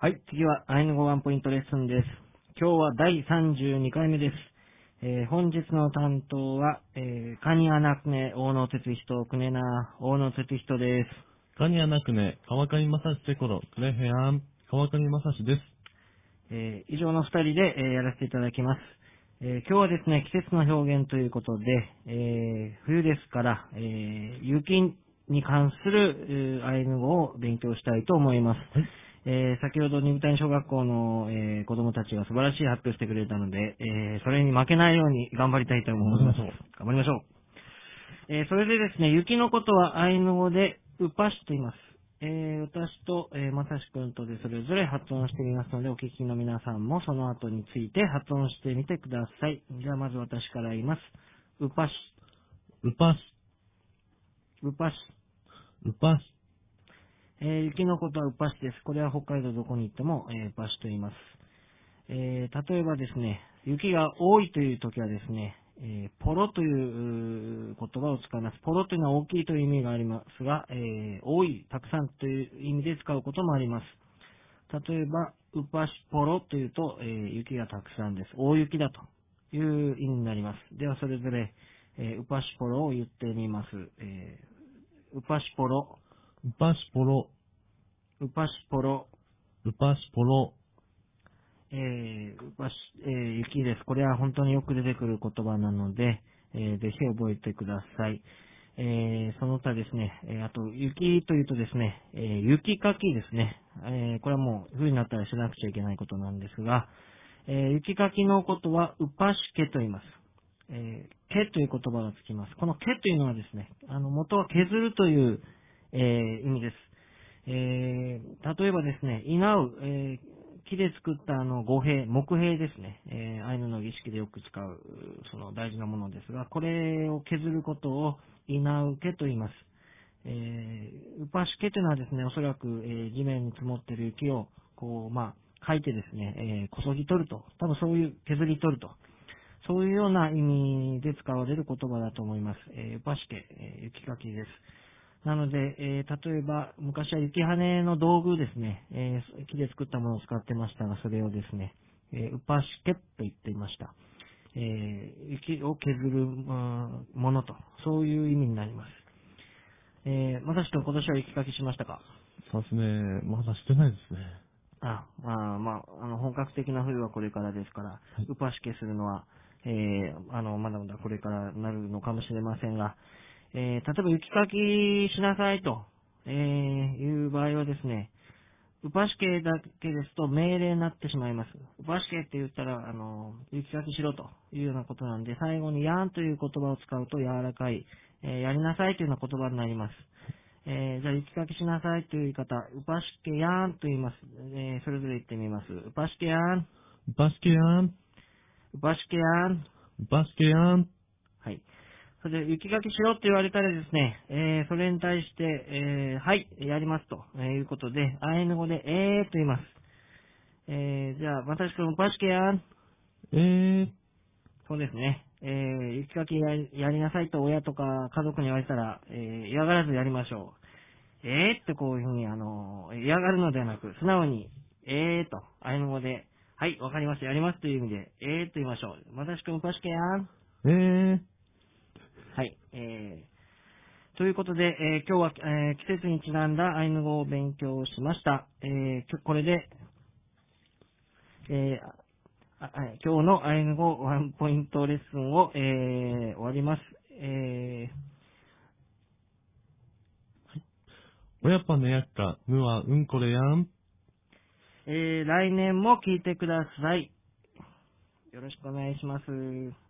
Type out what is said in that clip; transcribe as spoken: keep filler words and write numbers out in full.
はい、次はアイヌ語ワンポイントレッスンです。今日はだいさんじゅうにかいめです。えー、本日の担当は、えー、カニアナクネ大野哲人クネナ大野哲人です。 カニアナクネ川上正史セコロクレヘアン川上正史です。 えー、以上のふたりで、えー、やらせていただきます。えー、今日はですね、季節の表現ということで、えー、冬ですから、えー、雪に関する、えーアイヌ語を勉強したいと思います。 はい。 えー、先ほど二部谷小学校の、えー子供たちが素晴らしい発表してくれたので、えー、それに負けないように頑張りたいと思います。 頑張りましょう。 頑張りましょう。えーそれでですね、雪のことはアイヌ語でウパシと言います。えー私と、えー、まさしくんとでそれぞれ発音してみますので、お聞きの皆さんもその後について発音してみてください。じゃあまず私から言います。ウパシ、 ウパシ、 ウパシ。 ウパシ、 えー雪のことはウパシです。これは北海道どこに行っても、えーウパシと言います。えー例えばですね、雪が多いという時はですね、えーポロといううー言葉を使います。ポロというのは大きいという意味がありますが、えー多い、たくさんという意味で使うこともあります。例えば、ウパシポロというと、えー雪がたくさんです。大雪だという意味になります。では、それぞれ、えーウパシポロを言ってみます。えーウパシポロ、 ウパシポロ、 ウパシポロ、 ウパシポロ、 えーわしえー雪です。これは本当によく出てくる言葉なので、えーぜひ覚えてください。えーその他ですね、えーあと、雪というとですね、えー雪かきですね。えーこれはもう冬になったらしなくちゃいけないことなんですが、えー雪かきのことは、ウパシケと言います。えー、ケという言葉がつきます。このケというのはですね、あの、元は削るという、えー意味です。えー、例えばですね、稲う、えー木で作ったあの語幣、木幣ですね、えーアイヌの儀式でよく使う、その大事なものですが、これを削ることを稲うけと言います。えー、ウパシケというのはですね、おそらく、えー地面に積もっている雪を、こう、まあ、かいてですね、えーこそぎ取ると。多分そういう削り取ると。そういうような意味で使われる言葉だと思います。えーウパシケ、えー雪かきです。なので、えー例えば、昔は雪跳ねの道具ですね、えー木で作ったものを使ってましたが、それをですね、えーウパシケと言っていました。えー雪を削る、うんものと、そういう意味になります。えー、まさしくん今年は雪かきしましたか？ そうですね。まだしてないですね。 あ、まあ、まあ、あの、本格的な冬はこれからですから、 はい。 ウパシケするのは、えー、あの、まだまだこれからなるのかもしれませんが、えー、例えば雪かきしなさいと、えー、いう場合はですね、ウパシケだけですと命令になってしまいます。ウパシケって言ったら、あの、雪かきしろというようなことなんで、最後にヤーンという言葉を使うと柔らかい、えーやりなさいというような言葉になります。えーじゃあ、雪かきしなさいという言い方、ウパシケヤーンと言います。えーそれぞれ言ってみます。ウパシケヤーン、 ウパシケヤン、 ウパシケヤーン。 ウパシケヤン、 はい。それで、雪かきしろって言われたらですね、えーそれに対して、えーはい、やりますということで、アイヌ語で、えーと言います。えーじゃあ、私くん、ウパシケヤーン。 えー、 そうですね。えー雪かきやりやりなさいと親とか家族に言われたら、えー嫌がらずやりましょう。えーってこういうふうに、あの、嫌がるのではなく、素直に、えーと、アイヌ語で、はい、わかりました、やりますという意味で、えーと言いましょう。まさしくん、パシケやん。 えー、 はい、えー、ということで、えー今日は、えー季節にちなんだアイヌ語を勉強しました。えーきょこれで、えーああ今日のアイヌ語ワンポイントレッスンを、えー終わります。えーおやっぱねやっか、ぬはうんこれやん。 えー来年も聞いてください。よろしくお願いします。